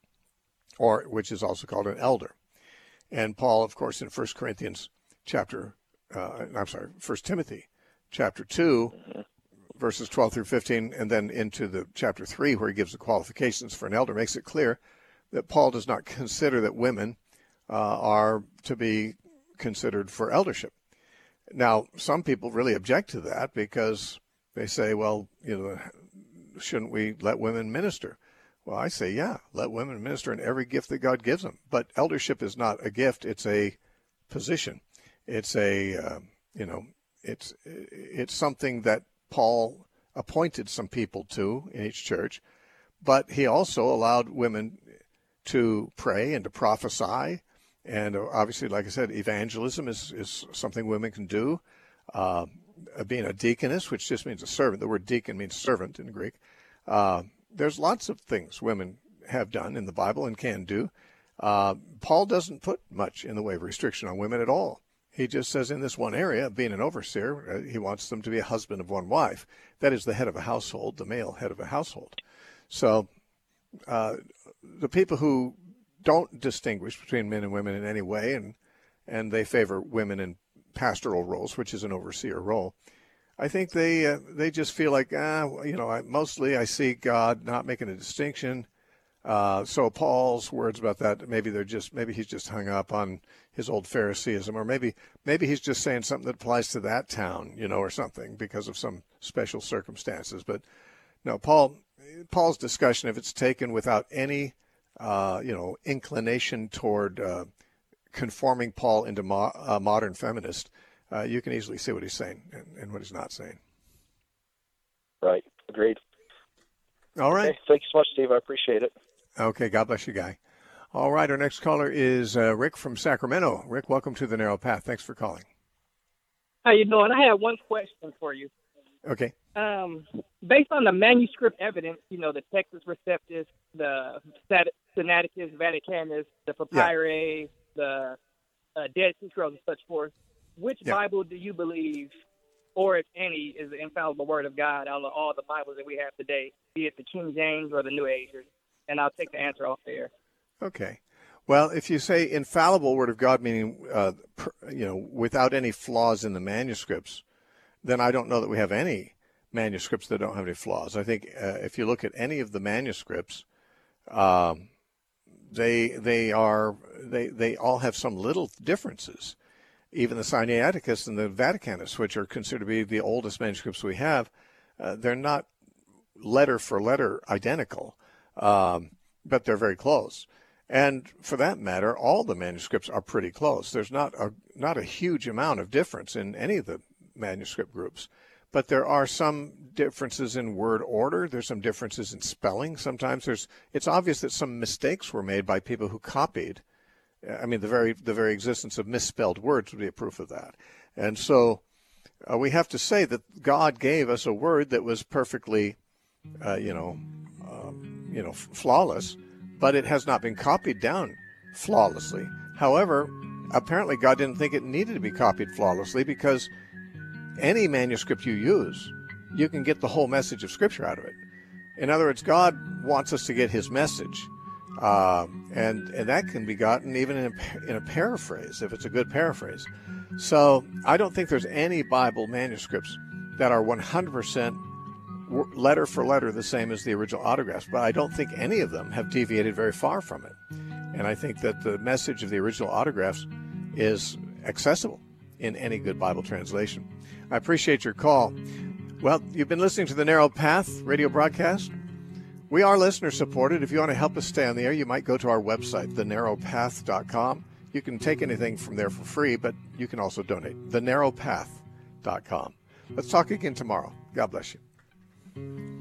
or which is also called an elder. And Paul, of course, in First Corinthians chapter, uh, I'm sorry, First Timothy chapter two, verses twelve through fifteen, and then into the chapter three, where he gives the qualifications for an elder, makes it clear that Paul does not consider that women uh, are to be considered for eldership. Now, some people really object to that because they say, well, you know, shouldn't we let women minister? Well, I say, yeah, let women minister in every gift that God gives them. But eldership is not a gift. It's a position. It's a, uh, you know, it's it's something that Paul appointed some people to in each church. But he also allowed women to pray and to prophesy. And obviously, like I said, evangelism is, is something women can do. Uh, being a deaconess, which just means a servant. The word deacon means servant in Greek. Uh, there's lots of things women have done in the Bible and can do. Uh, Paul doesn't put much in the way of restriction on women at all. He just says in this one area, being an overseer, uh, he wants them to be a husband of one wife. That is the head of a household, the male head of a household. So uh, the people who don't distinguish between men and women in any way, and and they favor women in pastoral roles, which is an overseer role, I think they uh, they just feel like, ah, you know, I, mostly I see God not making a distinction. Uh, so Paul's words about that, maybe they're just, maybe he's just hung up on his old Phariseeism, or maybe maybe he's just saying something that applies to that town, you know, or something because of some special circumstances. But no, Paul Paul's discussion, if it's taken without any Uh, you know, inclination toward uh, conforming Paul into mo- a modern feminist, uh, you can easily see what he's saying and, and what he's not saying. Right. Agreed. All right. Okay. Thank you so much, Steve. I appreciate it. Okay. God bless you, Guy. All right. Our next caller is uh, Rick from Sacramento. Rick, welcome to The Narrow Path. Thanks for calling. How you doing? I have one question for you. Okay. Um, based on the manuscript evidence, you know, the Textus Receptus, the Sinaiticus Vaticanus, the Papyri, yeah. the uh, Dead Sea Scrolls, and such forth, which yeah. Bible do you believe, or if any, is the infallible Word of God out of all the Bibles that we have today, be it the King James or the New Agers? And I'll take the answer off there. Okay. Well, if you say infallible Word of God, meaning, uh, per, you know, without any flaws in the manuscripts, then I don't know that we have any manuscripts that don't have any flaws. I think uh, if you look at any of the manuscripts, um, they they are they they all have some little differences. Even the Sinaiticus and the Vaticanus, which are considered to be the oldest manuscripts we have, uh, they're not letter for letter identical, um, but they're very close. And for that matter, all the manuscripts are pretty close. There's not a not a huge amount of difference in any of the manuscript groups, but there are some differences in word order. There's some differences in spelling. Sometimes there's it's obvious that some mistakes were made by people who copied. I mean, the very the very existence of misspelled words would be a proof of that. And so uh, we have to say that God gave us a word that was perfectly, uh, you know, um, you know, f- flawless, but it has not been copied down flawlessly. However, apparently God didn't think it needed to be copied flawlessly, because any manuscript you use, you can get the whole message of Scripture out of it. In other words, God wants us to get His message, uh, and and that can be gotten even in a, in a paraphrase, if it's a good paraphrase. So I don't think there's any Bible manuscripts that are one hundred percent letter for letter the same as the original autographs, but I don't think any of them have deviated very far from it. And I think that the message of the original autographs is accessible in any good Bible translation. I appreciate your call. Well, you've been listening to the Narrow Path radio broadcast. We are listener supported. If you want to help us stay on the air, you might go to our website, the narrow path dot com. You can take anything from there for free, but you can also donate, the narrow path dot com. Let's talk again tomorrow. God bless you.